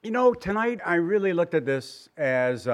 Tonight I really looked at this as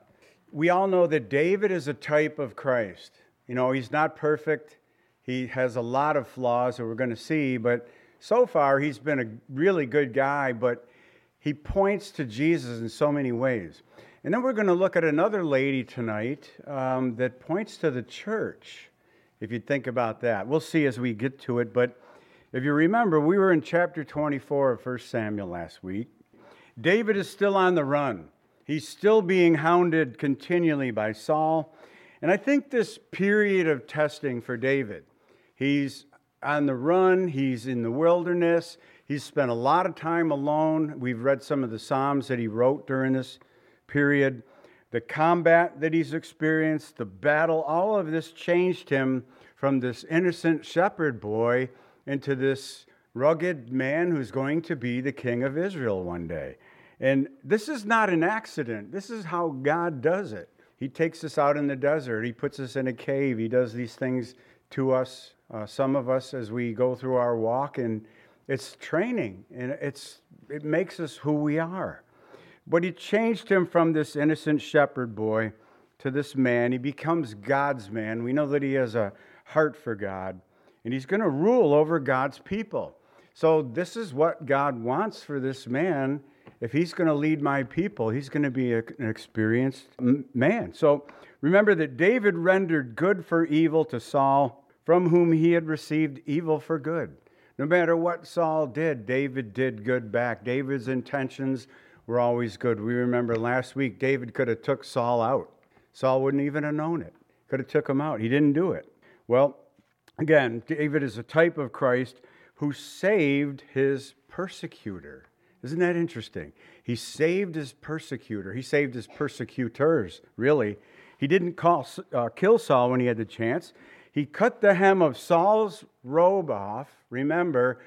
we all know that David is a type of Christ. He's not perfect. He has a lot of flaws that we're going to see, but so far he's been a really good guy, but he points to Jesus in so many ways. And then we're going to look at another lady tonight that points to the church, if you think about that. We'll see as we get to it, but if you remember, we were in chapter 24 of 1 Samuel last week. David is still on the run. He's still being hounded continually by Saul. And I think this period of testing for David, he's on the run, he's in the wilderness, he's spent a lot of time alone. We've read some of the Psalms that he wrote during this period. The combat that he's experienced, the battle, all of this changed him from this innocent shepherd boy into this rugged man who's going to be the king of Israel one day. And this is not an accident. This is how God does it. He takes us out in the desert. He puts us in a cave. He does these things to us, some of us, as we go through our walk. And it's training, and it makes us who we are. But he changed him from this innocent shepherd boy to this man. He becomes God's man. We know that he has a heart for God, and he's going to rule over God's people. So this is what God wants for this man. If he's going to lead my people, he's going to be an experienced man. So remember that David rendered good for evil to Saul, from whom he had received evil for good. No matter what Saul did, David did good back. David's intentions were always good. We remember last week, David could have took Saul out. Saul wouldn't even have known it. Could have took him out. He didn't do it. Well, again, David is a type of Christ who saved his persecutor. Isn't that interesting? He saved his persecutor. He saved his persecutors, really. He didn't kill Saul when he had the chance. He cut the hem of Saul's robe off. Remember,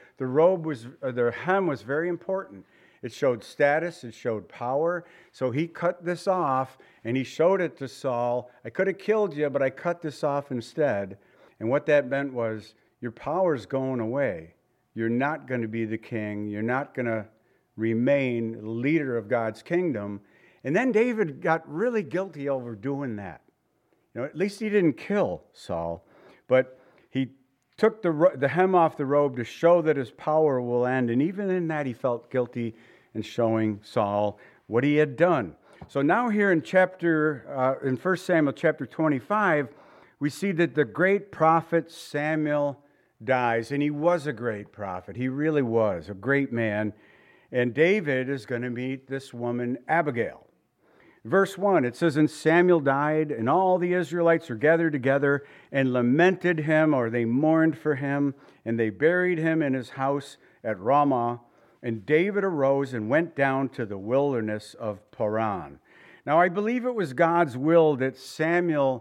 the hem was very important. It showed status. It showed power. So he cut this off, and he showed it to Saul. I could have killed you, but I cut this off instead. And what that meant was, your power's going away. You're not going to be the king. You're not going to remain the leader of God's kingdom. And then David got really guilty over doing that. At least he didn't kill Saul, but he took the hem off the robe to show that his power will end. And even in that, he felt guilty in showing Saul what he had done. So now here in 1 Samuel chapter 25, we see that the great prophet Samuel dies. And he was a great prophet. He really was a great man. And David is going to meet this woman, Abigail. Verse 1, it says, "And Samuel died, and all the Israelites were gathered together and lamented him," or they mourned for him, "and they buried him in his house at Ramah. And David arose and went down to the wilderness of Paran." Now, I believe it was God's will that Samuel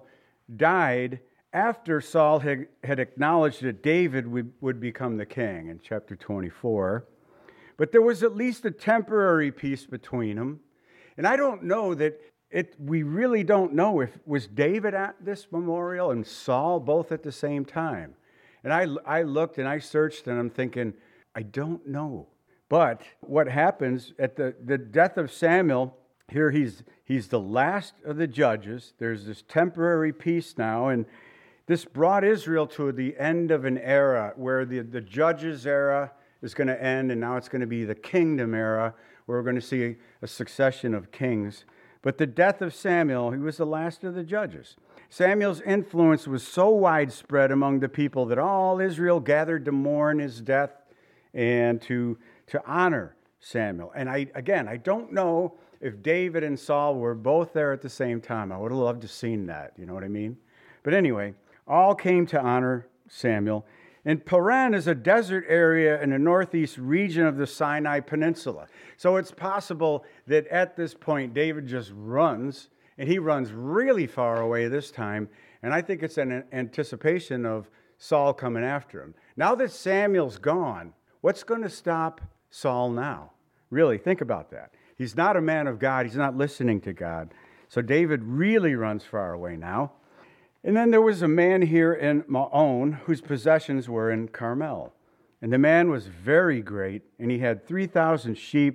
died after Saul had acknowledged that David would become the king in chapter 24. But there was at least a temporary peace between them. And I don't know that we really don't know if was David at this memorial and Saul both at the same time. And I looked and I searched and I'm thinking, I don't know. But what happens at the death of Samuel, here he's the last of the judges. There's this temporary peace now, and this brought Israel to the end of an era where the judges era is going to end, and now it's going to be the kingdom era, where we're going to see a succession of kings. But the death of Samuel, he was the last of the judges. Samuel's influence was so widespread among the people that all Israel gathered to mourn his death and to honor Samuel. And I don't know if David and Saul were both there at the same time. I would have loved to have seen that, you know what I mean? But anyway, all came to honor Samuel. And Paran is a desert area in the northeast region of the Sinai Peninsula. So it's possible that at this point, David just runs, and he runs really far away this time. And I think it's an anticipation of Saul coming after him. Now that Samuel's gone, what's going to stop Saul now? Really, think about that. He's not a man of God. He's not listening to God. So David really runs far away now. And then there was a man here in Maon whose possessions were in Carmel. And the man was very great, and he had 3,000 sheep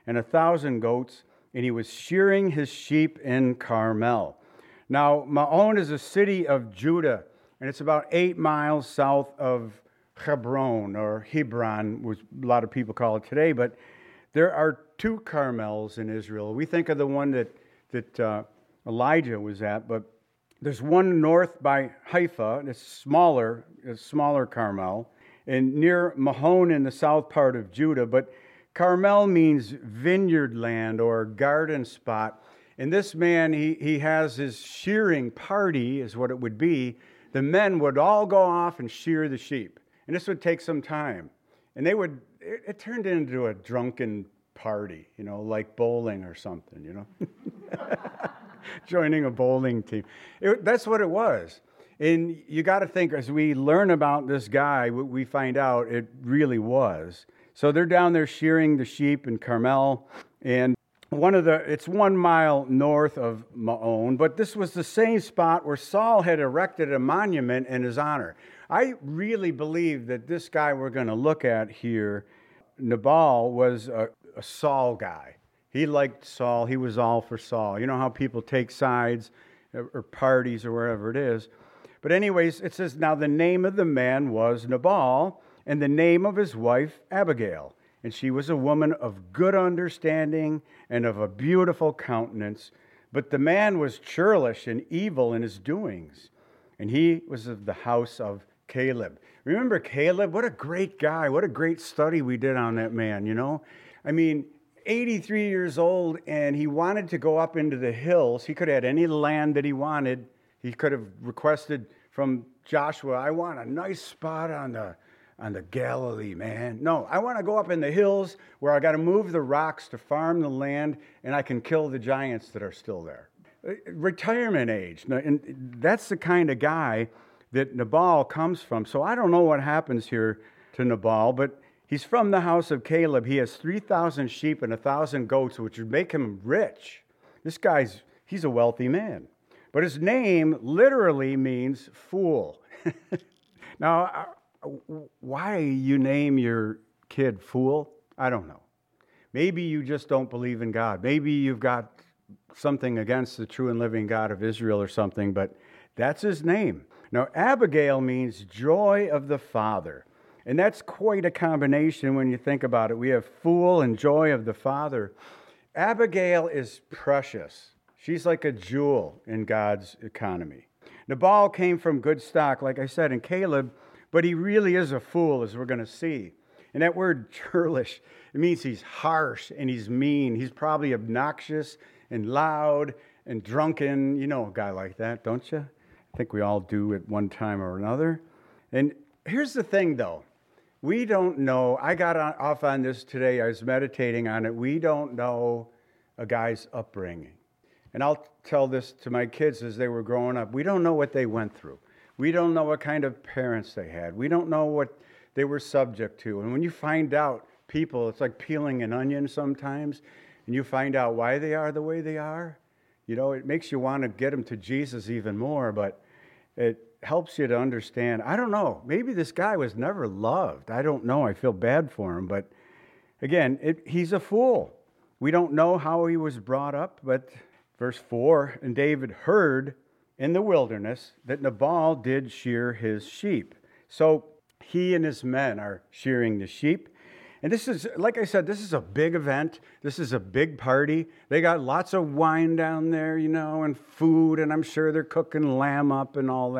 and 1,000 goats, and he was shearing his sheep in Carmel. Now, Maon is a city of Judah, and it's about 8 miles south of Hebron, or Hebron, which a lot of people call it today, but there are 2 Carmels in Israel. We think of the one that Elijah was at, but there's one north by Haifa, and it's a smaller Carmel, and near Mahon in the south part of Judah. But Carmel means vineyard land or garden spot. And this man, he has his shearing party, is what it would be. The men would all go off and shear the sheep. And this would take some time. And it turned into a drunken party, like bowling or something, joining a bowling team. That's what it was. And you got to think, as we learn about this guy, we find out it really was. So they're down there shearing the sheep in Carmel, and it's 1 mile north of Maon, but this was the same spot where Saul had erected a monument in his honor. I really believe that this guy we're going to look at here, Nabal, was a Saul guy. He liked Saul. He was all for Saul. You know how people take sides or parties or wherever it is. But anyways, it says, now the name of the man was Nabal, and the name of his wife Abigail. And she was a woman of good understanding and of a beautiful countenance. But the man was churlish and evil in his doings. And he was of the house of Caleb. Remember Caleb? What a great guy. What a great study we did on that man, 83 years old, and he wanted to go up into the hills. He could have had any land that he wanted. He could have requested from Joshua, I want a nice spot on the Galilee, man. No, I want to go up in the hills where I got to move the rocks to farm the land, and I can kill the giants that are still there. Retirement age. And that's the kind of guy that Nabal comes from. So I don't know what happens here to Nabal, but he's from the house of Caleb. He has 3,000 sheep and 1,000 goats, which would make him rich. This he's a wealthy man. But his name literally means fool. Now, why you name your kid fool, I don't know. Maybe you just don't believe in God. Maybe you've got something against the true and living God of Israel or something, but that's his name. Now, Abigail means joy of the Father. And that's quite a combination when you think about it. We have fool and joy of the Father. Abigail is precious. She's like a jewel in God's economy. Nabal came from good stock, like I said, in Caleb, but he really is a fool, as we're going to see. And that word churlish, it means he's harsh and he's mean. He's probably obnoxious and loud and drunken. You know a guy like that, don't you? I think we all do at one time or another. And here's the thing, though. We don't know. I got off on this today. I was meditating on it. We don't know a guy's upbringing. And I'll tell this to my kids as they were growing up. We don't know what they went through. We don't know what kind of parents they had. We don't know what they were subject to. And when you find out people, it's like peeling an onion sometimes, and you find out why they are the way they are. It makes you want to get them to Jesus even more, but it helps you to understand. I don't know. Maybe this guy was never loved. I don't know. I feel bad for him. But again, he's a fool. We don't know how he was brought up, but verse 4, and David heard in the wilderness that Nabal did shear his sheep. So he and his men are shearing the sheep. And this is, like I said, this is a big event. This is a big party. They got lots of wine down there, and food, and I'm sure they're cooking lamb up and all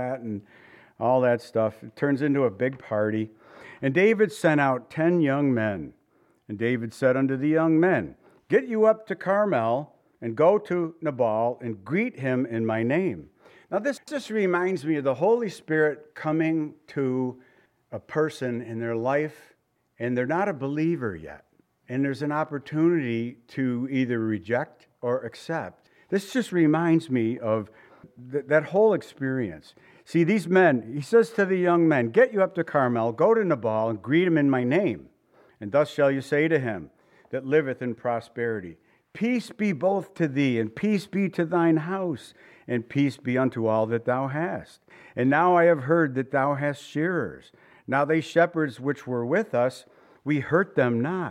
that stuff. It turns into a big party. And David sent out 10 young men. And David said unto the young men, get you up to Carmel and go to Nabal and greet him in my name. Now this just reminds me of the Holy Spirit coming to a person in their life, and they're not a believer yet. And there's an opportunity to either reject or accept. This just reminds me of that whole experience. See, these men, he says to the young men, get you up to Carmel, go to Nabal, and greet him in my name. And thus shall you say to him that liveth in prosperity, peace be both to thee, and peace be to thine house, and peace be unto all that thou hast. And now I have heard that thou hast shearers. Now they shepherds which were with us, we hurt them not,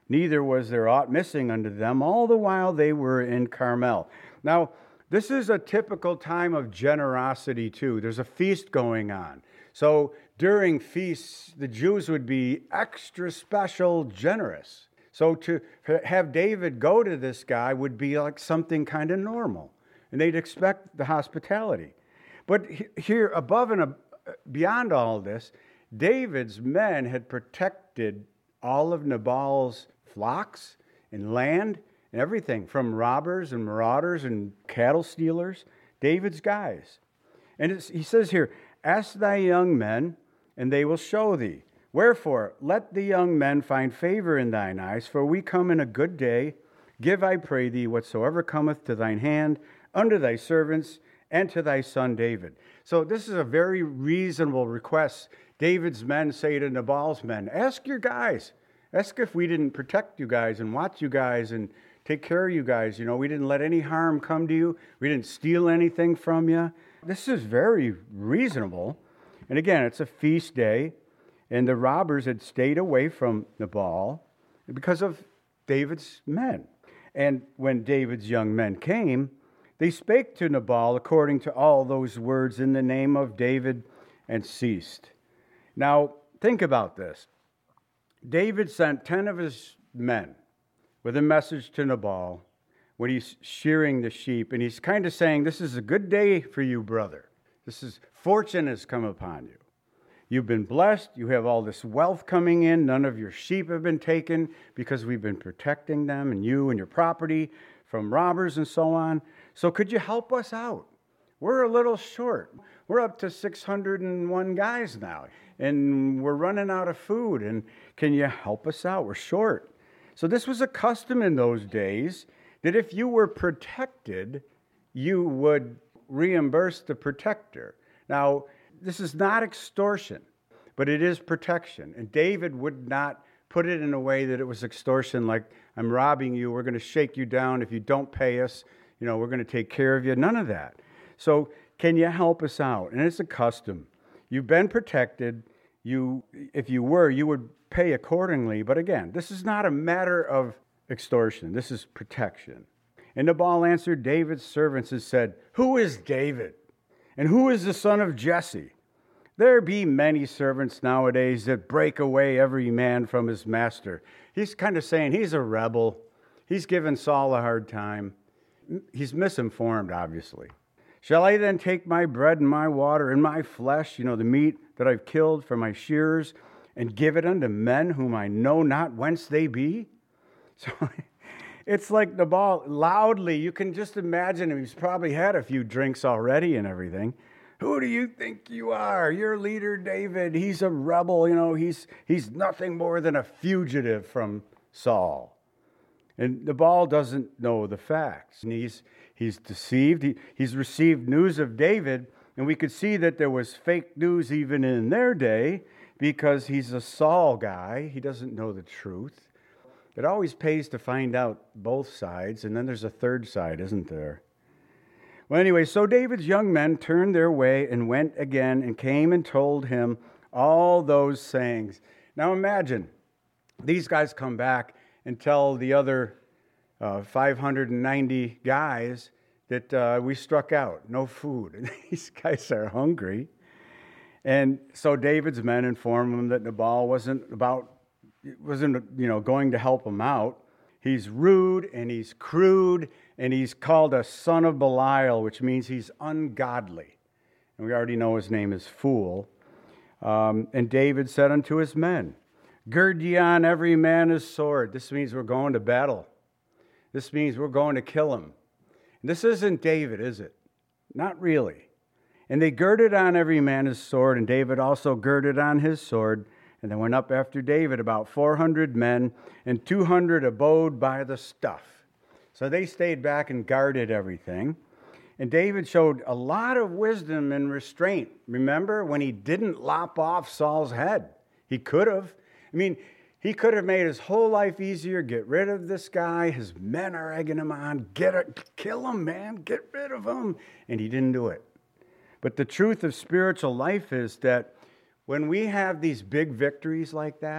neither was there aught missing unto them all the while they were in Carmel. Now, this is a typical time of generosity too. There's a feast going on. So during feasts, the Jews would be extra special generous. So to have David go to this guy would be like something kind of normal. And they'd expect the hospitality. But here, above and beyond all this, David's men had protected all of Nabal's flocks and land and everything from robbers and marauders and cattle stealers, David's guys. And he says here, ask thy young men, and they will show thee. Wherefore, let the young men find favor in thine eyes, for we come in a good day. Give, I pray thee, whatsoever cometh to thine hand, unto thy servants, and to thy son David. So this is a very reasonable request. David's men say to Nabal's men, ask your guys. Ask if we didn't protect you guys and watch you guys and take care of you guys. You know, we didn't let any harm come to you. We didn't steal anything from you. This is very reasonable. And again, it's a feast day. And the robbers had stayed away from Nabal because of David's men. And when David's young men came, they spake to Nabal according to all those words in the name of David and ceased. Now, think about this. David sent 10 of his men with a message to Nabal when he's shearing the sheep. And he's kind of saying, this is a good day for you, brother. Fortune has come upon you. You've been blessed. You have all this wealth coming in. None of your sheep have been taken because we've been protecting them and you and your property from robbers and so on. So could you help us out? We're a little short. We're up to 601 guys now, and we're running out of food. And can you help us out? We're short. So this was a custom in those days that if you were protected, you would reimburse the protector. Now, this is not extortion, but it is protection. And David would not put it in a way that it was extortion, like, I'm robbing you, we're going to shake you down if you don't pay us, we're going to take care of you. None of that. So can you help us out? And it's a custom. You've been protected. If you were, you would pay accordingly. But again, this is not a matter of extortion. This is protection. And Nabal answered David's servants and said, who is David? And who is the son of Jesse? There be many servants nowadays that break away every man from his master. He's kind of saying he's a rebel. He's giving Saul a hard time. He's misinformed, obviously. Shall I then take my bread and my water and my flesh, the meat that I've killed for my shearers, and give it unto men whom I know not whence they be? So it's like Nabal, loudly, you can just imagine him. He's probably had a few drinks already and everything. Who do you think you are? Your leader, David, he's a rebel. He's nothing more than a fugitive from Saul. And Nabal doesn't know the facts. And he's deceived. He's received news of David, and we could see that there was fake news even in their day because he's a Saul guy. He doesn't know the truth. It always pays to find out both sides, and then there's a third side, isn't there? Well, anyway, so David's young men turned their way and went again and came and told him all those sayings. Now imagine, these guys come back and tell the other 590 guys that we struck out, no food. And these guys are hungry. And so David's men inform him that Nabal wasn't going to help him out. He's rude and he's crude and he's called a son of Belial, which means he's ungodly. And we already know his name is Fool. And David said unto his men, gird ye on every man his sword. This means we're going to battle. This means we're going to kill him. And this isn't David, is it? Not really. And they girded on every man his sword, and David also girded on his sword. And they went up after David, about 400 men, and 200 abode by the stuff. So they stayed back and guarded everything. And David showed a lot of wisdom and restraint. Remember when he didn't lop off Saul's head? He could have. He could have made his whole life easier, get rid of this guy. His men are egging him on. Kill him, man. Get rid of him. And he didn't do it. But the truth of spiritual life is that when we have these big victories like that,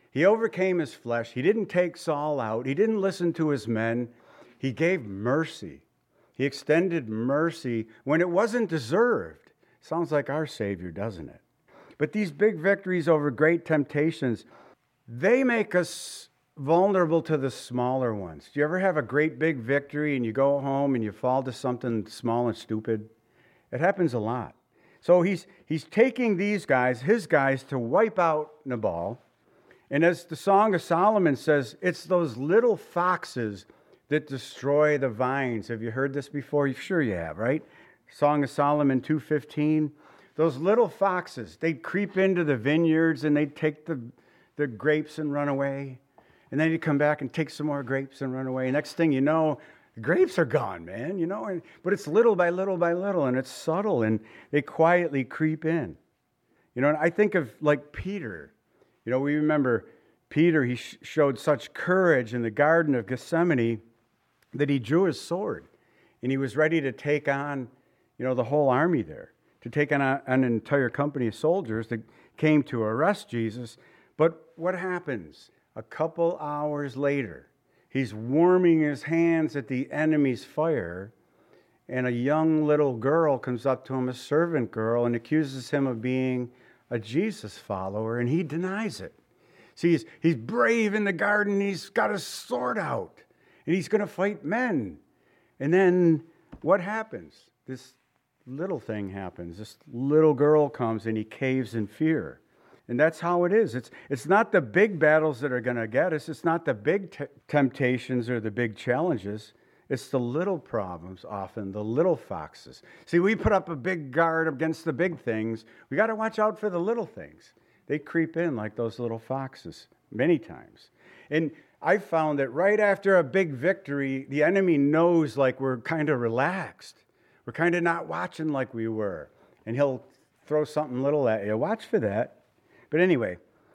He overcame his flesh. He didn't take Saul out. He didn't listen to his men. He gave mercy. He extended mercy when it wasn't deserved. Sounds like our Savior, doesn't it? But these big victories over great temptations, they make us vulnerable to the smaller ones. Do you ever have a great big victory and you go home and you fall to something small and stupid? It happens a lot. So he's taking these guys, his guys, to wipe out Nabal. And as the Song of Solomon says, it's those little foxes that destroy the vines. Have you heard this before? Sure you have, right? Song of Solomon 2:15. Those little foxes, they'd creep into the vineyards and they'd take the grapes and run away. And then he'd come back and take some more grapes and run away. Next thing you know, the grapes are gone, man, but it's little by little by little, and it's subtle, and they quietly creep in. And I think of like Peter. We remember Peter, he showed such courage in the Garden of Gethsemane that he drew his sword, and he was ready to take on, the whole army there, to take on an entire company of soldiers that came to arrest Jesus. But what happens? A couple hours later, he's warming his hands at the enemy's fire, and a young little girl comes up to him, a servant girl, and accuses him of being a Jesus follower, and he denies it. See, he's brave in the garden, he's got his sword out, and he's going to fight men. And then what happens? This little thing happens. This little girl comes, and he caves in fear. And that's how it is. It's not the big battles that are going to get us. It's not the big temptations or the big challenges. It's the little problems often, the little foxes. See, we put up a big guard against the big things. We got to watch out for the little things. They creep in like those little foxes many times. And I found that right after a big victory, the enemy knows like we're kind of relaxed. We're kind of not watching like we were. And he'll throw something little at you. Watch for that. But anyway,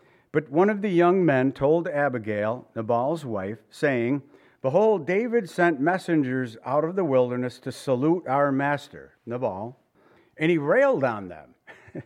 one of the young men told Abigail, Nabal's wife, saying, "Behold, David sent messengers out of the wilderness to salute our master, Nabal, and he railed on them.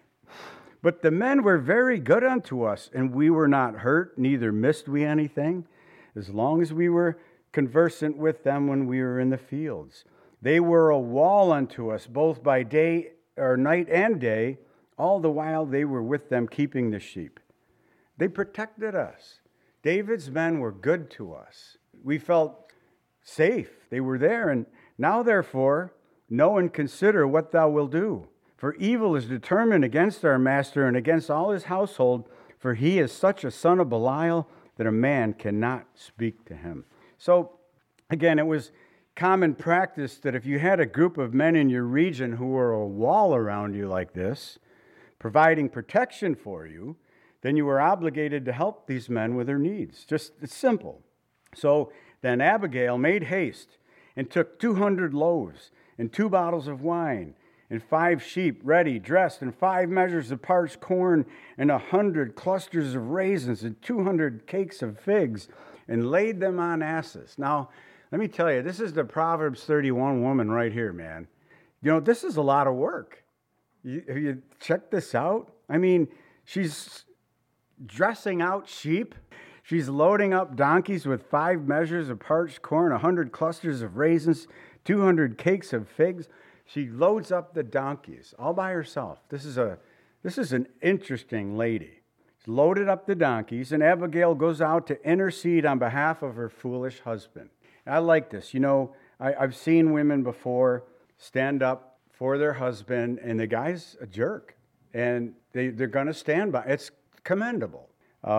But the men were very good unto us, and we were not hurt, neither missed we anything, as long as we were conversant with them when we were in the fields. They were a wall unto us, both by day or night and day, all the while they were with them keeping the sheep." They protected us. David's men were good to us. We felt safe. They were there. And now, therefore, know and consider what thou wilt do. For evil is determined against our master and against all his household, for he is such a son of Belial that a man cannot speak to him. So, again, it was common practice that if you had a group of men in your region who were a wall around you like this, providing protection for you, then you were obligated to help these men with their needs. It's simple. So then Abigail made haste and took 200 loaves and 2 bottles of wine and 5 sheep ready, dressed, and 5 measures of parched corn and 100 clusters of raisins and 200 cakes of figs, and laid them on asses. Now, let me tell you, this is the Proverbs 31 woman right here, man. This is a lot of work. Have you checked this out? I mean, she's dressing out sheep. She's loading up donkeys with 5 measures of parched corn, 100 clusters of raisins, 200 cakes of figs. She loads up the donkeys all by herself. This is an interesting lady. She's loaded up the donkeys, and Abigail goes out to intercede on behalf of her foolish husband. And I like this. I've seen women before stand up for their husband, and the guy's a jerk, and they're going to stand by. It's commendable.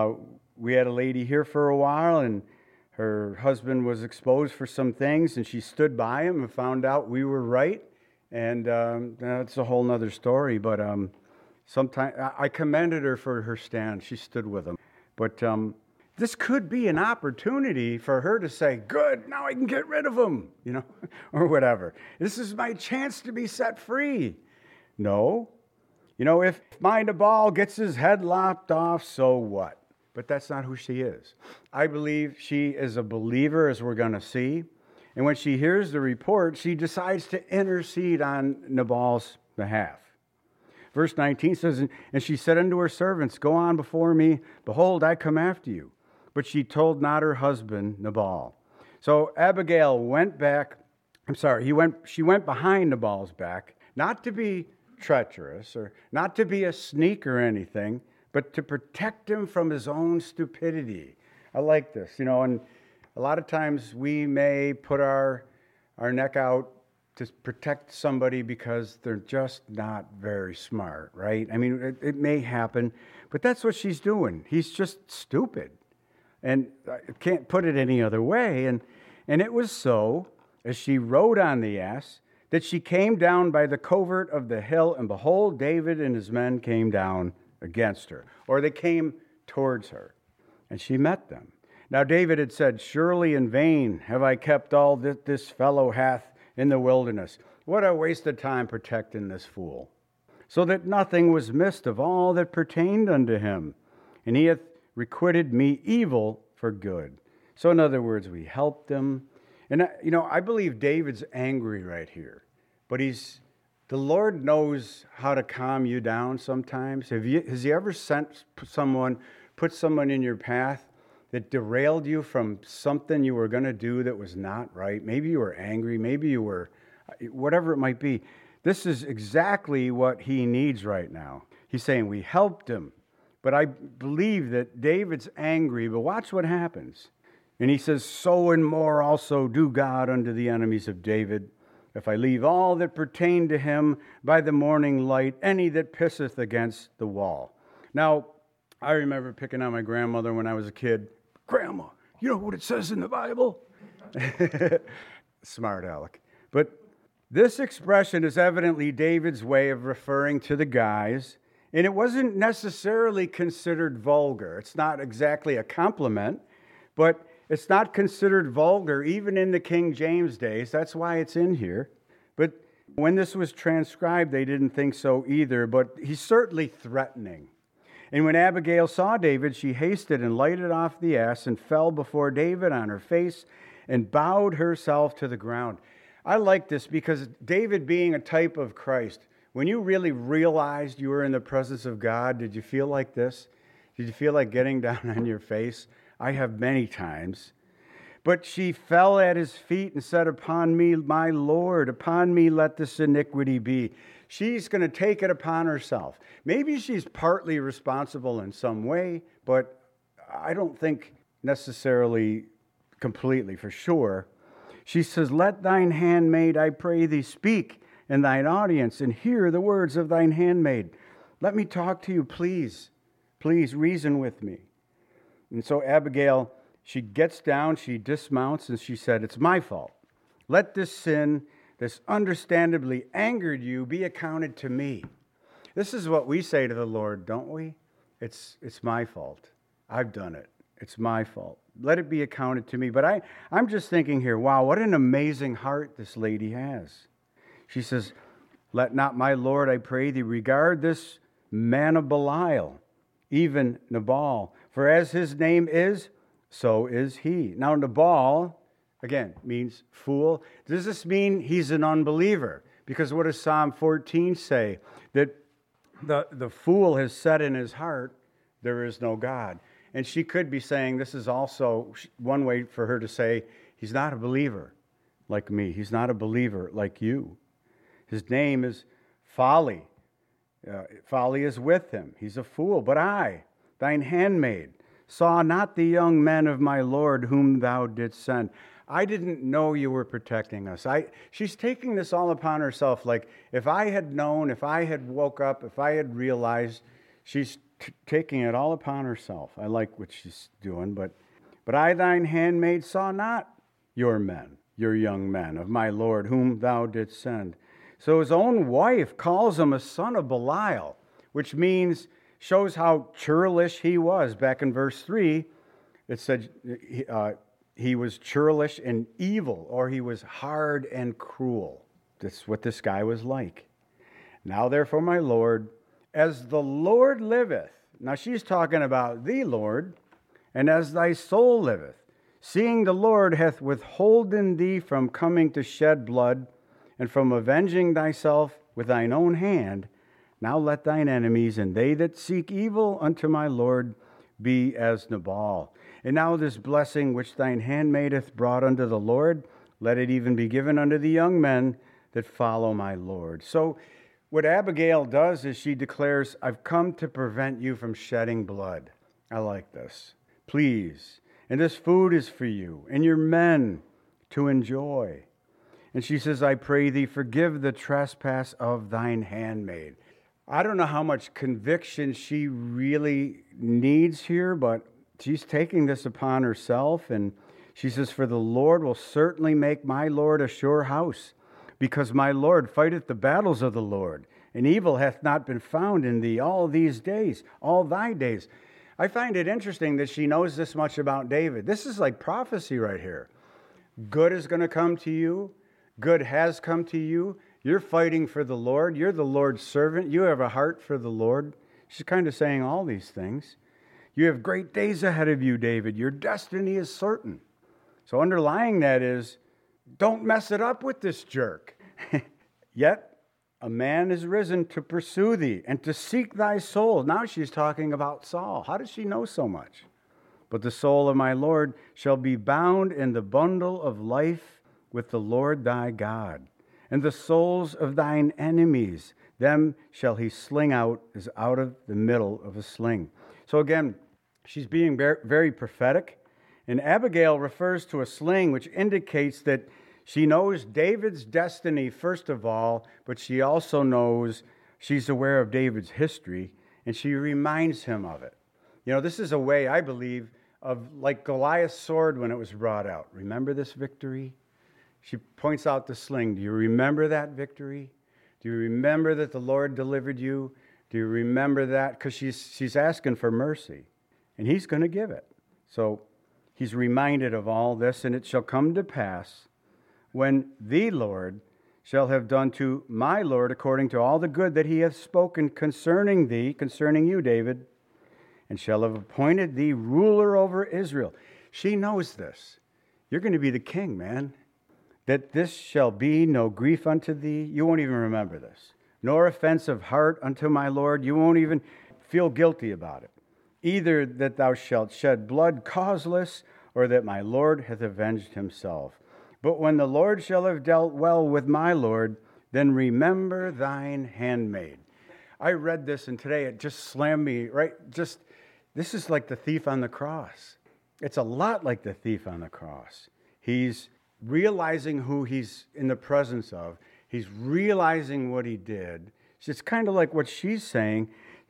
We had a lady here for a while, and her husband was exposed for some things, and she stood by him and found out we were right, and that's a whole nother story, but sometimes I commended her for her stand. She stood with him. But this could be an opportunity for her to say, "Good, now I can get rid of him," or whatever. This is my chance to be set free. No. If my Nabal gets his head lopped off, so what? But that's not who she is. I believe she is a believer, as we're going to see. And when she hears the report, she decides to intercede on Nabal's behalf. Verse 19 says, and she said unto her servants, go on before me. Behold, I come after you. But she told not her husband Nabal. So Abigail went back. She went behind Nabal's back, not to be treacherous or not to be a sneak or anything, but to protect him from his own stupidity. I like this, and a lot of times we may put our neck out to protect somebody because they're just not very smart, right? I mean, it may happen, but that's what she's doing. He's just stupid. And I can't put it any other way. And it was so, as she rode on the ass, that she came down by the covert of the hill, and behold, David and his men came down against her, or they came towards her, and she met them. Now David had said, surely in vain have I kept all that this fellow hath in the wilderness. What a waste of time protecting this fool, so that nothing was missed of all that pertained unto him. And he hath requited me evil for good. So in other words, we helped him. And I believe David's angry right here, but the Lord knows how to calm you down sometimes. Has he ever put someone in your path that derailed you from something you were going to do that was not right? Maybe you were angry, maybe you were, whatever it might be. This is exactly what he needs right now. He's saying we helped him, but I believe that David's angry, but watch what happens. And he says, so and more also do God unto the enemies of David, if I leave all that pertain to him by the morning light, any that pisseth against the wall. Now, I remember picking on my grandmother when I was a kid. Grandma, you know what it says in the Bible? Smart aleck. But this expression is evidently David's way of referring to the guys, and it wasn't necessarily considered vulgar. It's not exactly a compliment, but it's not considered vulgar even in the King James days. That's why it's in here. But when this was transcribed, they didn't think so either, but he's certainly threatening. And when Abigail saw David, she hasted and lighted off the ass and fell before David on her face and bowed herself to the ground. I like this because David being a type of Christ, when you really realized you were in the presence of God, did you feel like this? Did you feel like getting down on your face? I have many times. But she fell at his feet and said, upon me, my Lord, upon me let this iniquity be. She's going to take it upon herself. Maybe she's partly responsible in some way, but I don't think necessarily completely for sure. She says, let thine handmaid, I pray thee, speak in thine audience and hear the words of thine handmaid. Let me talk to you, please. Please reason with me. And so Abigail, she gets down, she dismounts, and she said, it's my fault. Let this sin, this understandably angered you, be accounted to me. This is what we say to the Lord, don't we? It's my fault. I've done it. It's my fault. Let it be accounted to me. But I'm just thinking here, wow, what an amazing heart this lady has. She says, let not my Lord, I pray thee, regard this man of Belial, even Nabal. For as his name is, so is he. Now, Nabal, again, means fool. Does this mean he's an unbeliever? Because what does Psalm 14 say? That the fool has said in his heart, there is no God. And she could be saying this is also one way for her to say, he's not a believer like me. He's not a believer like you. His name is Folly. Folly is with him. He's a fool. But I, thine handmaid, saw not the young men of my Lord whom thou didst send. I didn't know you were protecting us. She's taking this all upon herself. Like, if I had known, if I had woke up, if I had realized, she's taking it all upon herself. I like what she's doing. But I, thine handmaid, saw not your men, your young men of my Lord whom thou didst send. So his own wife calls him a son of Belial, which shows how churlish he was. Back in verse 3, it said he was churlish and evil, or he was hard and cruel. That's what this guy was like. Now therefore, my Lord, as the Lord liveth, now she's talking about the Lord, and as thy soul liveth, seeing the Lord hath withholden thee from coming to shed blood, and from avenging thyself with thine own hand, Now let thine enemies and they that seek evil unto my Lord be as Nabal. And now this blessing which thine handmaid hath brought unto the Lord, let it even be given unto the young men that follow my Lord. So what Abigail does is she declares, I've come to prevent you from shedding blood. I like this. Please. And this food is for you and your men to enjoy. And she says, I pray thee, forgive the trespass of thine handmaid. I don't know how much conviction she really needs here, but she's taking this upon herself. And she says, for the Lord will certainly make my Lord a sure house, because my Lord fighteth the battles of the Lord, and evil hath not been found in thee all these days, all thy days. I find it interesting that she knows this much about David. This is like prophecy right here. Good is going to come to you. Good has come to you. You're fighting for the Lord. You're the Lord's servant. You have a heart for the Lord. She's kind of saying all these things. You have great days ahead of you, David. Your destiny is certain. So underlying that is, don't mess it up with this jerk. Yet a man is risen to pursue thee and to seek thy soul. Now she's talking about Saul. How does she know so much? But the soul of my Lord shall be bound in the bundle of life with the Lord thy God. And the souls of thine enemies, them shall he sling out as out of the middle of a sling. So again, she's being very prophetic. And Abigail refers to a sling, which indicates that she knows David's destiny, first of all, but she also knows, she's aware of David's history, and she reminds him of it. You know, this is a way, I believe, of like Goliath's sword when it was brought out. Remember this victory? She points out the sling. Do you remember that victory? Do you remember that the Lord delivered you? Do you remember that? Because she's asking for mercy, and he's going to give it. So he's reminded of all this, and it shall come to pass when the Lord shall have done to my Lord according to all the good that he hath spoken concerning thee, concerning you, David, and shall have appointed thee ruler over Israel. She knows this. You're going to be the king, man. That this shall be no grief unto thee. You won't even remember this. Nor offense of heart unto my Lord. You won't even feel guilty about it. Either that thou shalt shed blood causeless, or that my Lord hath avenged himself. But when the Lord shall have dealt well with my Lord, then remember thine handmaid. I read this, and today it just slammed me, right? This is like the thief on the cross. It's a lot like the thief on the cross. He's realizing who he's in the presence of. He's realizing what he did. It's kind of like what she's saying.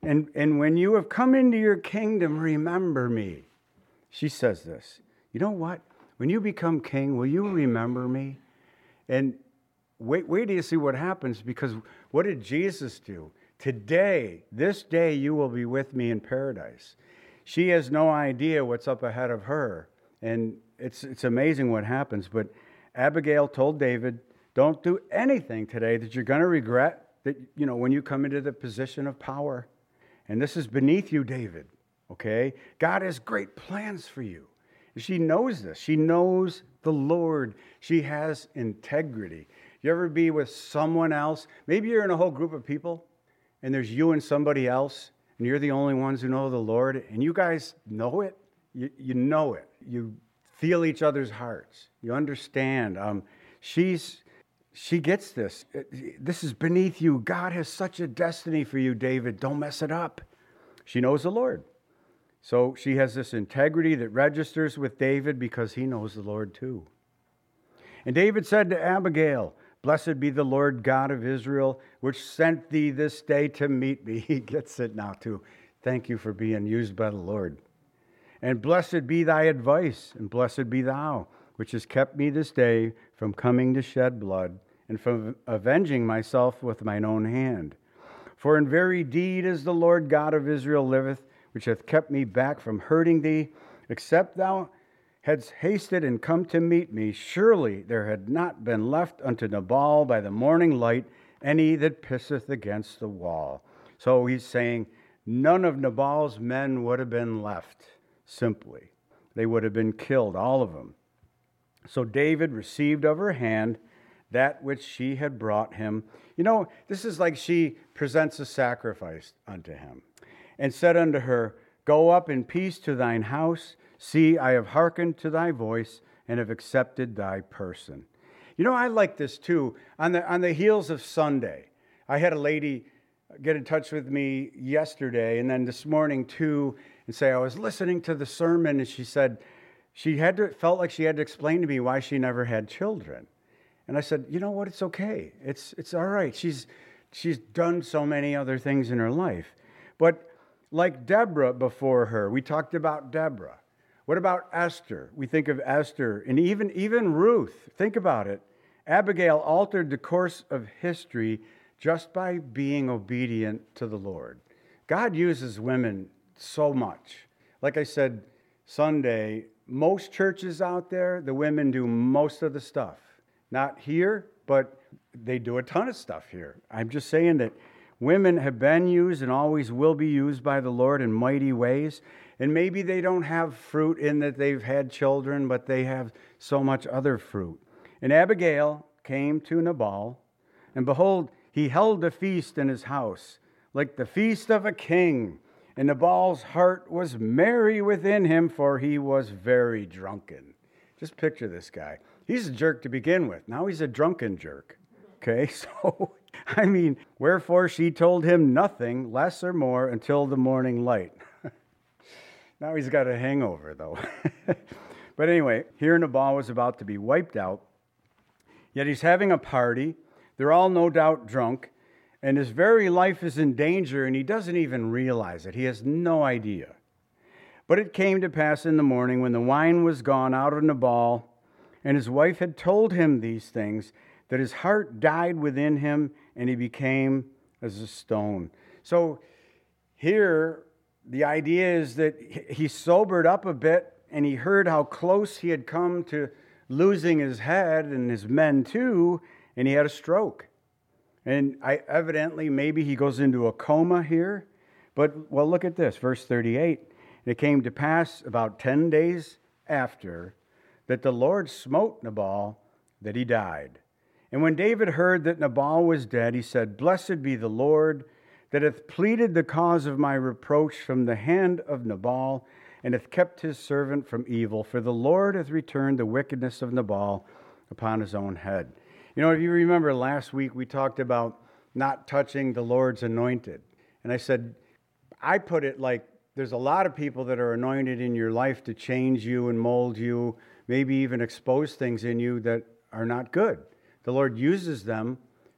And when you have come into your kingdom, remember me. She says this. You know what? When you become king, will you remember me? And wait till you see what happens, because what did Jesus do? Today, this day, you will be with me in paradise. She has no idea what's up ahead of her. And it's amazing what happens. But Abigail told David, don't do anything today that you're going to regret, that, you know, when you come into the position of power. And this is beneath you, David, okay? God has great plans for you. She knows this. She knows the Lord. She has integrity. You ever be with someone else? Maybe you're in a whole group of people, and there's you and somebody else, and you're the only ones who know the Lord, and you guys know it. You know it. You feel each other's hearts. You understand. She gets this. This is beneath you. God has such a destiny for you, David. Don't mess it up. She knows the Lord. So she has this integrity that registers with David because he knows the Lord too. And David said to Abigail, blessed be the Lord God of Israel, which sent thee this day to meet me. He gets it now too. Thank you for being used by the Lord. And blessed be thy advice, and blessed be thou, which has kept me this day from coming to shed blood, and from avenging myself with mine own hand. For in very deed as the Lord God of Israel liveth, which hath kept me back from hurting thee, except thou hadst hasted and come to meet me, surely there had not been left unto Nabal by the morning light any that pisseth against the wall. So he's saying none of Nabal's men would have been left, simply. They would have been killed, all of them. So David received of her hand that which she had brought him. You know, this is like she presents a sacrifice unto him, and said unto her, Go up in peace to thine house. See, I have hearkened to thy voice, and have accepted thy person. You know, I like this too. On the heels of Sunday, I had a lady get in touch with me yesterday, and then this morning too, and say, I was listening to the sermon, and she said felt like she had to explain to me why she never had children. And I said, you know what, it's okay. It's all right. She's done so many other things in her life. But like Deborah before her, we talked about Deborah. What about Esther? We think of Esther, and even Ruth. Think about it. Abigail altered the course of history just by being obedient to the Lord. God uses women so much. Like I said Sunday, most churches out there, the women do most of the stuff. Not here, but they do a ton of stuff here. I'm just saying that women have been used and always will be used by the Lord in mighty ways. And maybe they don't have fruit in that they've had children, but they have so much other fruit. And Abigail came to Nabal, and behold, he held a feast in his house, like the feast of a king. And Nabal's heart was merry within him, for he was very drunken. Just picture this guy. He's a jerk to begin with. Now he's a drunken jerk. Okay, so, I mean, wherefore she told him nothing, less or more, until the morning light. Now he's got a hangover, though. But anyway, here Nabal was about to be wiped out, yet he's having a party. They're all no doubt drunk, and his very life is in danger, and he doesn't even realize it. He has no idea. But it came to pass in the morning, when the wine was gone out of Nabal, and his wife had told him these things, that his heart died within him, and he became as a stone. So here, the idea is that he sobered up a bit, and he heard how close he had come to losing his head, and his men too, and he had a stroke. And evidently, maybe he goes into a coma here. But, well, look at this, verse 38. It came to pass about 10 days after that the Lord smote Nabal, that he died. And when David heard that Nabal was dead, he said, Blessed be the Lord, that hath pleaded the cause of my reproach from the hand of Nabal, and hath kept his servant from evil. For the Lord hath returned the wickedness of Nabal upon his own head. You know, if you remember last week, we talked about not touching the Lord's anointed. And I said, I put it like there's a lot of people that are anointed in your life to change you and mold you, maybe even expose things in you that are not good. The Lord uses them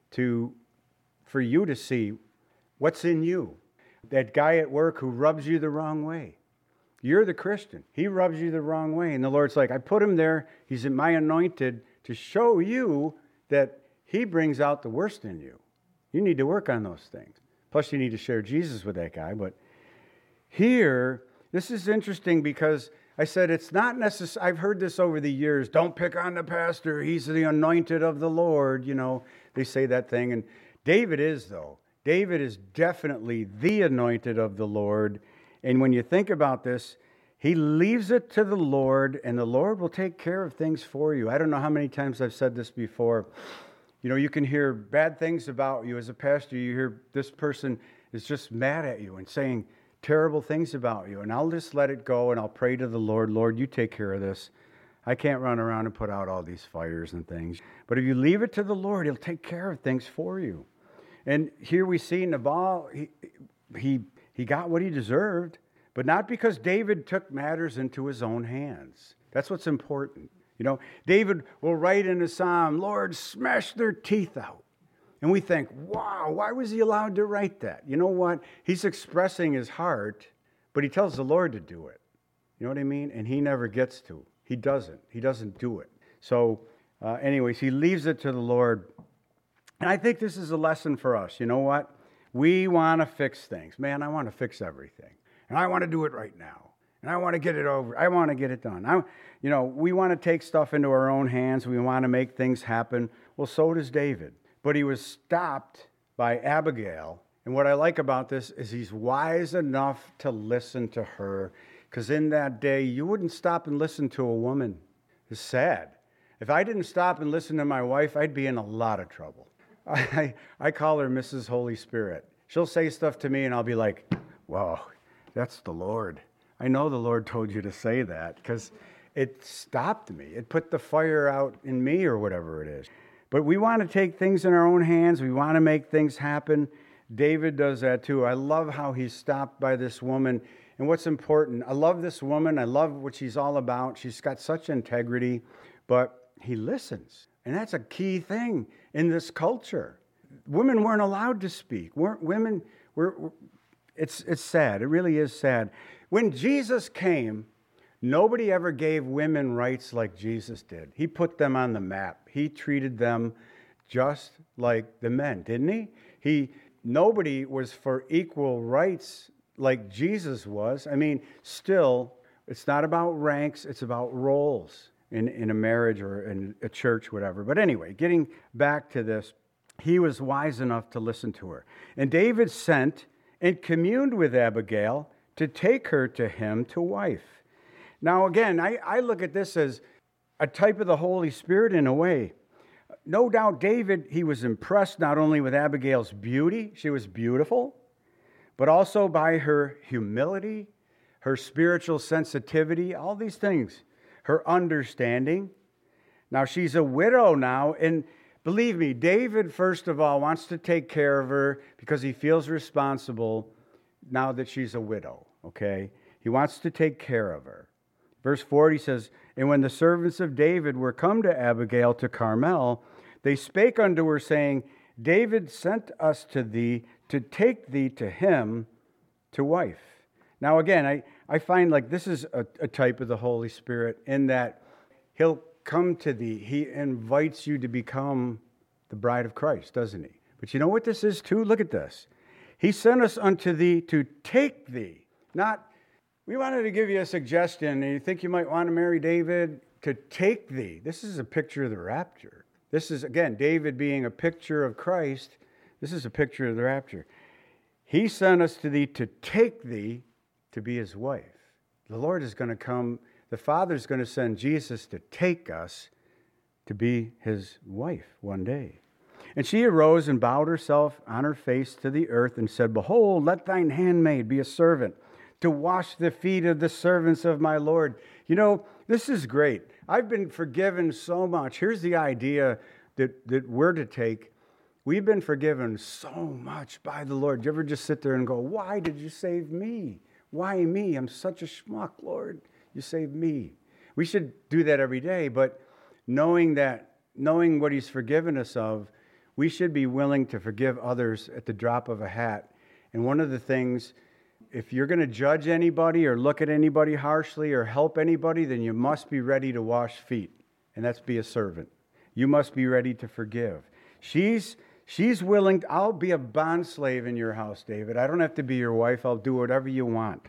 for you to see what's in you. That guy at work who rubs you the wrong way. You're the Christian. He rubs you the wrong way. And the Lord's like, I put him there. He's my anointed to show you that he brings out the worst in you. You need to work on those things. Plus, you need to share Jesus with that guy. But here, this is interesting because I said it's not necessary. I've heard this over the years. Don't pick on the pastor. He's the anointed of the Lord. You know, they say that thing. And David is, though. David is definitely the anointed of the Lord. And when you think about this, he leaves it to the Lord, and the Lord will take care of things for you. I don't know how many times I've said this before. You know, you can hear bad things about you as a pastor. You hear this person is just mad at you and saying terrible things about you. And I'll just let it go, and I'll pray to the Lord. Lord, you take care of this. I can't run around and put out all these fires and things. But if you leave it to the Lord, he'll take care of things for you. And here we see Nabal, he got what he deserved. But not because David took matters into his own hands. That's what's important. You know, David will write in a psalm, Lord, smash their teeth out. And we think, wow, why was he allowed to write that? You know what? He's expressing his heart, but he tells the Lord to do it. You know what I mean? And he never gets to. He doesn't. He doesn't do it. So anyways, he leaves it to the Lord. And I think this is a lesson for us. You know what? We want to fix things. Man, I want to fix everything. And I want to do it right now. And I want to get it over. I want to get it done. We want to take stuff into our own hands. We want to make things happen. Well, so does David. But he was stopped by Abigail. And what I like about this is he's wise enough to listen to her. Because in that day, you wouldn't stop and listen to a woman. It's sad. If I didn't stop and listen to my wife, I'd be in a lot of trouble. I call her Mrs. Holy Spirit. She'll say stuff to me and I'll be like, whoa, that's the Lord. I know the Lord told you to say that, because it stopped me. It put the fire out in me or whatever it is. But we want to take things in our own hands. We want to make things happen. David does that too. I love how he's stopped by this woman. And what's important, I love this woman. I love what she's all about. She's got such integrity, but he listens. And that's a key thing in this culture. Women weren't allowed to speak. It's sad. It really is sad. When Jesus came, nobody ever gave women rights like Jesus did. He put them on the map. He treated them just like the men, didn't he? Nobody was for equal rights like Jesus was. I mean, still, it's not about ranks, it's about roles in a marriage or in a church, whatever. But anyway, getting back to this, he was wise enough to listen to her. And David sent and communed with Abigail to take her to him to wife. Now, again, I look at this as a type of the Holy Spirit in a way. No doubt David, he was impressed not only with Abigail's beauty, she was beautiful, but also by her humility, her spiritual sensitivity, all these things, her understanding. Now, she's a widow now, and believe me, David, first of all, wants to take care of her because he feels responsible now that she's a widow, okay? He wants to take care of her. Verse 40 says, "And when the servants of David were come to Abigail to Carmel, they spake unto her, saying, David sent us to thee to take thee to him to wife." Now again, I find like this is a type of the Holy Spirit in that he'll come to thee. He invites you to become the bride of Christ, doesn't he? But you know what this is too? Look at this. He sent us unto thee to take thee. Not, we wanted to give you a suggestion, and you think you might want to marry David, to take thee. This is a picture of the rapture. This is, again, David being a picture of Christ. This is a picture of the rapture. He sent us to thee to take thee to be his wife. The Lord is going to come. The Father's going to send Jesus to take us to be his wife one day. And she arose and bowed herself on her face to the earth and said, Behold, let thine handmaid be a servant to wash the feet of the servants of my Lord. You know, this is great. I've been forgiven so much. Here's the idea that we're to take. We've been forgiven so much by the Lord. Do you ever just sit there and go, why did you save me? Why me? I'm such a schmuck, Lord. You saved me. We should do that every day, but knowing what he's forgiven us of, we should be willing to forgive others at the drop of a hat. And one of the things, if you're going to judge anybody or look at anybody harshly or help anybody, then you must be ready to wash feet. And that's be a servant. You must be ready to forgive. She's willing. I'll be a bond slave in your house, David. I don't have to be your wife. I'll do whatever you want.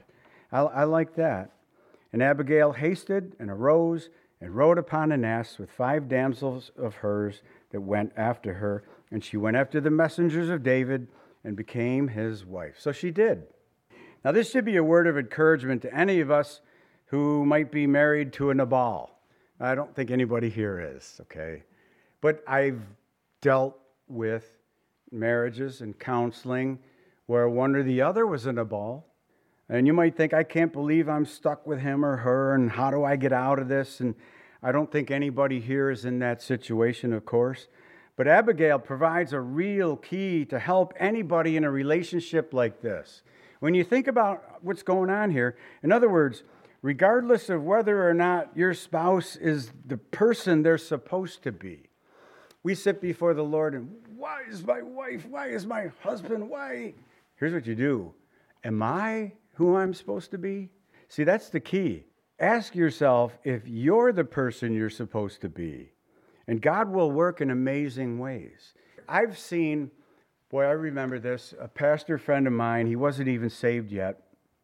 I like that. And Abigail hasted and arose and rode upon an ass with 5 damsels of hers that went after her. And she went after the messengers of David and became his wife. So she did. Now, this should be a word of encouragement to any of us who might be married to a Nabal. I don't think anybody here is, okay? But I've dealt with marriages and counseling where one or the other was a Nabal. And you might think, I can't believe I'm stuck with him or her, and how do I get out of this? And I don't think anybody here is in that situation, of course. But Abigail provides a real key to help anybody in a relationship like this. When you think about what's going on here, in other words, regardless of whether or not your spouse is the person they're supposed to be, we sit before the Lord and, why is my wife? Why is my husband? Why? Here's what you do. Am I who I'm supposed to be? See, that's the key. Ask yourself if you're the person you're supposed to be. And God will work in amazing ways. I've seen, I remember this, a pastor friend of mine, he wasn't even saved yet.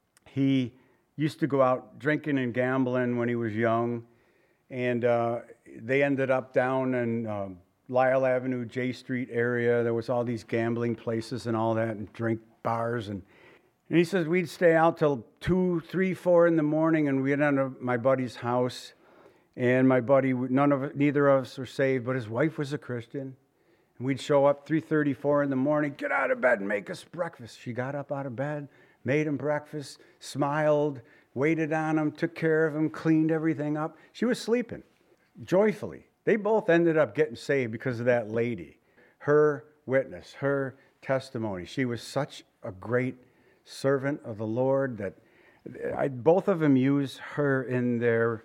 He used to go out drinking and gambling when he was young. And they ended up down in Lyle Avenue, J Street area. There was all these gambling places and all that, and drink bars. And he says we'd stay out till 2, 3, 4 in the morning, and we'd end up at my buddy's house. And my buddy, neither of us were saved, but his wife was a Christian. And we'd show up 3:34 in the morning, get out of bed and make us breakfast. She got up out of bed, made him breakfast, smiled, waited on him, took care of him, cleaned everything up. She was sleeping joyfully. They both ended up getting saved because of that lady, her witness, her testimony. She was such a great servant of the Lord that both of them use her in their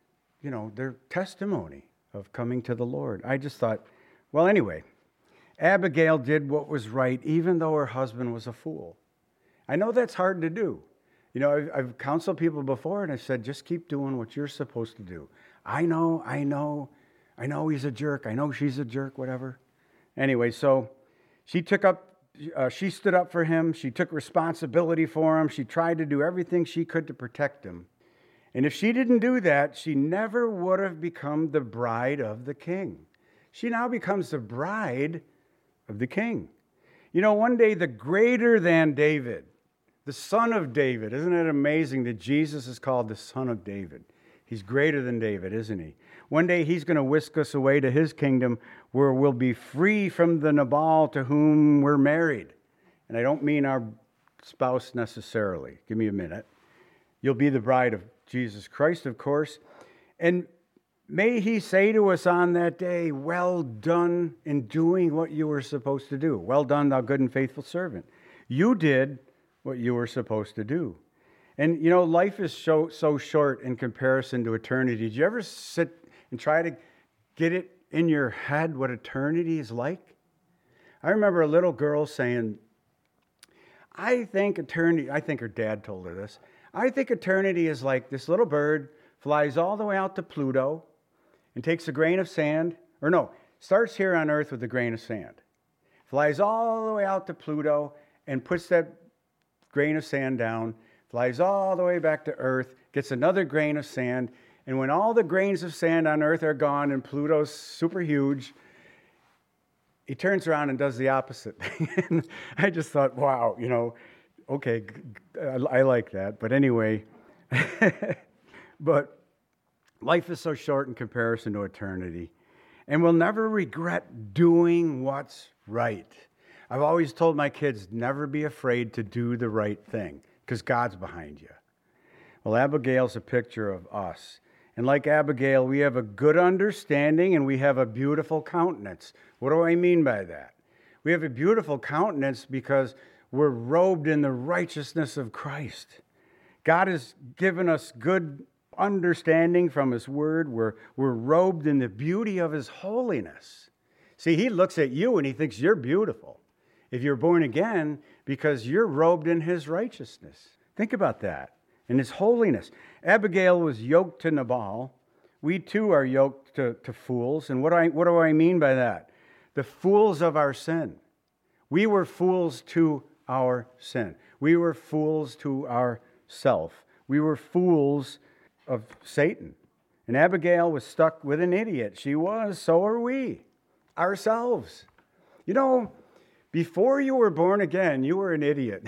testimony of coming to the Lord. I just thought, well, anyway, Abigail did what was right, even though her husband was a fool. I know that's hard to do. I've counseled people before, and I said, just keep doing what you're supposed to do. I know he's a jerk. I know she's a jerk, whatever. Anyway, so she stood up for him. She took responsibility for him. She tried to do everything she could to protect him. And if she didn't do that, she never would have become the bride of the king. She now becomes the bride of the king. One day the greater than David, the son of David, isn't it amazing that Jesus is called the son of David? He's greater than David, isn't he? One day he's going to whisk us away to his kingdom where we'll be free from the Nabal to whom we're married. And I don't mean our spouse necessarily. Give me a minute. You'll be the bride of Jesus Christ, of course. And may he say to us on that day, well done in doing what you were supposed to do. Well done, thou good and faithful servant. You did what you were supposed to do. And, life is so short in comparison to eternity. Did you ever sit and try to get it in your head what eternity is like? I remember a little girl saying, I think her dad told her this, I think eternity is like this little bird flies all the way out to Pluto and takes a grain of sand, starts here on Earth with a grain of sand, flies all the way out to Pluto and puts that grain of sand down, flies all the way back to Earth, gets another grain of sand, and when all the grains of sand on Earth are gone and Pluto's super huge, he turns around and does the opposite thing. And I just thought, wow, okay, I like that. But anyway, but life is so short in comparison to eternity. And we'll never regret doing what's right. I've always told my kids, never be afraid to do the right thing, because God's behind you. Well, Abigail's a picture of us. And like Abigail, we have a good understanding and we have a beautiful countenance. What do I mean by that? We have a beautiful countenance because we're robed in the righteousness of Christ. God has given us good understanding from His Word. We're robed in the beauty of His holiness. See, He looks at you and He thinks you're beautiful if you're born again because you're robed in His righteousness. Think about that. In His holiness. Abigail was yoked to Nabal. We too are yoked to fools. And what do I mean by that? The fools of our sin. We were fools to our sin. We were fools to ourself. We were fools of Satan. And Abigail was stuck with an idiot. She was, so are we, ourselves. Before you were born again, you were an idiot.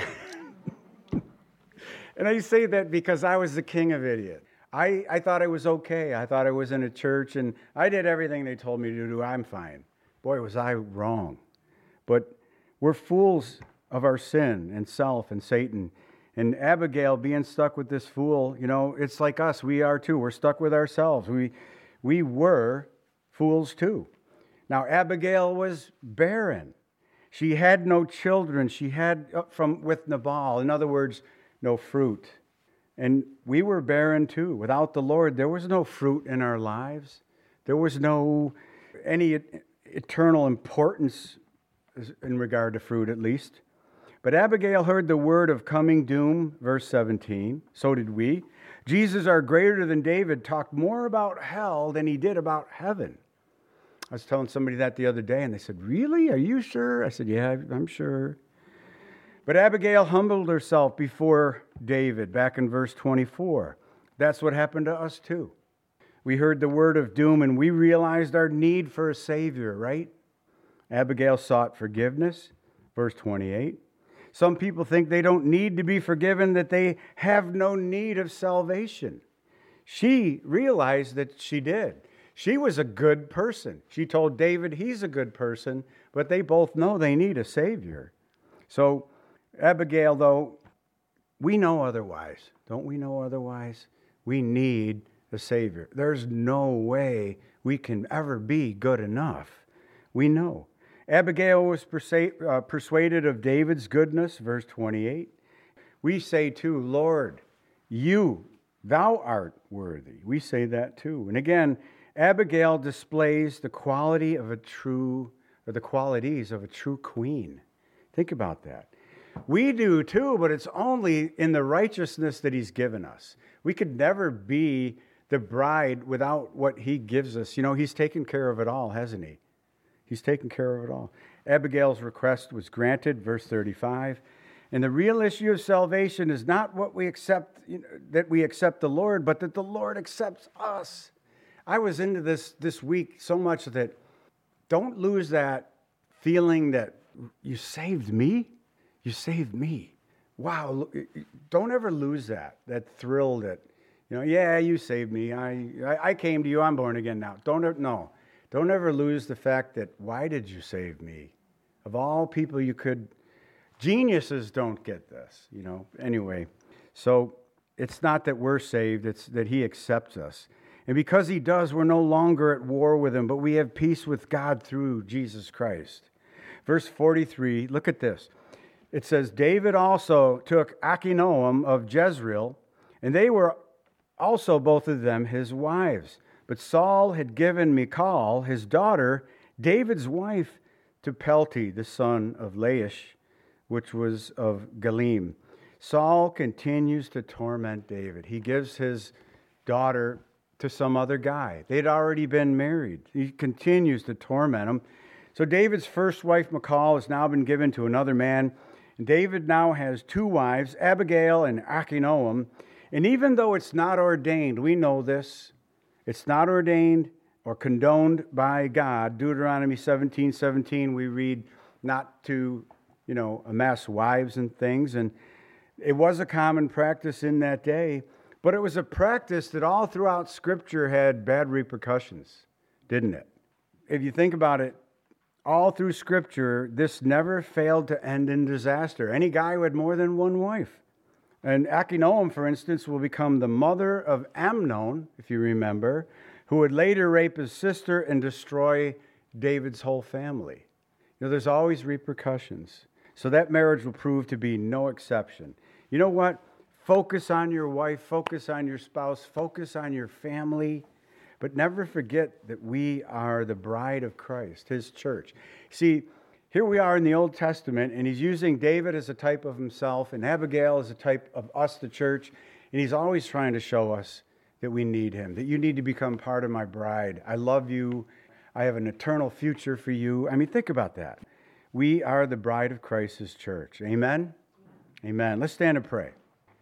And I say that because I was the king of idiot. I thought I was okay. I thought I was in a church and I did everything they told me to do. I'm fine. Boy, was I wrong. But we're fools of our sin and self and Satan. And Abigail being stuck with this fool, it's like us. We are too. We're stuck with ourselves. We were fools too. Now, Abigail was barren. She had no children. She had with Nabal. In other words, no fruit. And we were barren too. Without the Lord, there was no fruit in our lives. There was no any eternal importance in regard to fruit, at least. But Abigail heard the word of coming doom, verse 17. So did we. Jesus, our greater than David, talked more about hell than he did about heaven. I was telling somebody that the other day, and they said, really? Are you sure? I said, yeah, I'm sure. But Abigail humbled herself before David, back in verse 24. That's what happened to us too. We heard the word of doom and we realized our need for a Savior, right? Abigail sought forgiveness, verse 28. Some people think they don't need to be forgiven, that they have no need of salvation. She realized that she did. She was a good person. She told David he's a good person, but they both know they need a Savior. So Abigail, though, we know otherwise. Don't we know otherwise? We need a Savior. There's no way we can ever be good enough. We know. Abigail was persuaded of David's goodness, verse 28. We say too, Lord, thou art worthy. We say that too. And again, Abigail displays the qualities of a true queen. Think about that. We do too, but it's only in the righteousness that he's given us. We could never be the bride without what he gives us. You know, he's taken care of it all, hasn't he? He's taken care of it all. Abigail's request was granted, verse 35. And the real issue of salvation is not what we accept, that we accept the Lord, but that the Lord accepts us. I was into this week so much that don't lose that feeling that you saved me. You saved me. Wow. Don't ever lose that thrill that, yeah, you saved me. I came to you. I'm born again now. Don't ever lose the fact that, why did you save me? Of all people you could, geniuses don't get this, Anyway, so it's not that we're saved, it's that he accepts us. And because he does, we're no longer at war with him, but we have peace with God through Jesus Christ. Verse 43, look at this. It says, David also took Achinoam of Jezreel, and they were also both of them his wives. But Saul had given Michal, his daughter, David's wife, to Pelti, the son of Laish, which was of Galim. Saul continues to torment David. He gives his daughter to some other guy. They'd already been married. He continues to torment him. So David's first wife, Michal, has now been given to another man. And David now has two wives, Abigail and Achinoam. And even though it's not ordained, we know this, it's not ordained or condoned by God. Deuteronomy 17:17, we read not to, amass wives and things. And it was a common practice in that day. But it was a practice that all throughout Scripture had bad repercussions, didn't it? If you think about it, all through Scripture, this never failed to end in disaster. Any guy who had more than one wife. And Achinoam, for instance, will become the mother of Amnon, if you remember, who would later rape his sister and destroy David's whole family. There's always repercussions. So that marriage will prove to be no exception. You know what? Focus on your wife, focus on your spouse, focus on your family, but never forget that we are the bride of Christ, his church. See, here we are in the Old Testament, and he's using David as a type of himself and Abigail as a type of us, the church, and he's always trying to show us that we need him, that you need to become part of my bride. I love you. I have an eternal future for you. I mean, think about that. We are the bride of Christ, his church. Amen? Amen. Let's stand and pray.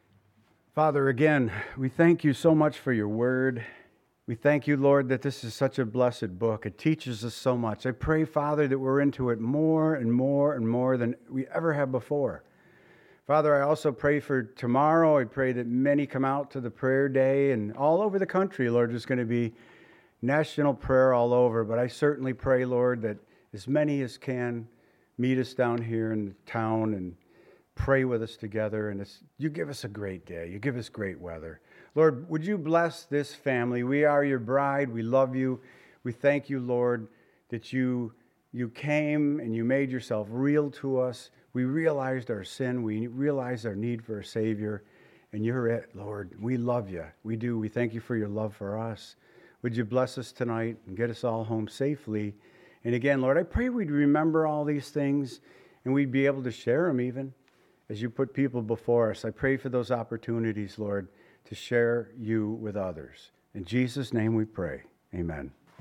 Father, again, we thank you so much for your word. We thank you, Lord, that this is such a blessed book. It teaches us so much. I pray, Father, that we're into it more and more and more than we ever have before. Father, I also pray for tomorrow. I pray that many come out to the prayer day, and all over the country, Lord, there's going to be national prayer all over. But I certainly pray, Lord, that as many as can meet us down here in the town and pray with us together, and you give us a great day. You give us great weather. Lord, would you bless this family? We are your bride. We love you. We thank you, Lord, that you came and you made yourself real to us. We realized our sin. We realized our need for a Savior, and you're it, Lord. We love you. We do. We thank you for your love for us. Would you bless us tonight and get us all home safely? And again, Lord, I pray we'd remember all these things and we'd be able to share them even as you put people before us. I pray for those opportunities, Lord, to share you with others. In Jesus' name we pray. Amen.